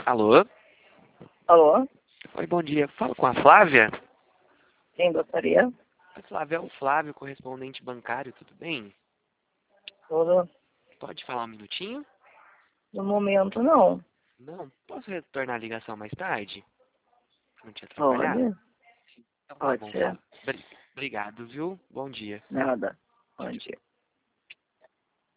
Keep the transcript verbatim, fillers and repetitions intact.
Alô? Alô? Oi, bom dia. Falo com a Flávia? Quem gostaria? A Flávia é o Flávio, correspondente bancário, tudo bem? Tudo? Pode falar um minutinho? No momento, não. Não? Posso retornar a ligação mais tarde? Não te atrapalhar? Pode? Então tá Pode bom, ser. Flávio. Bri- Obrigado, viu? Bom dia. Nada. Bom Tchau, tchau. dia.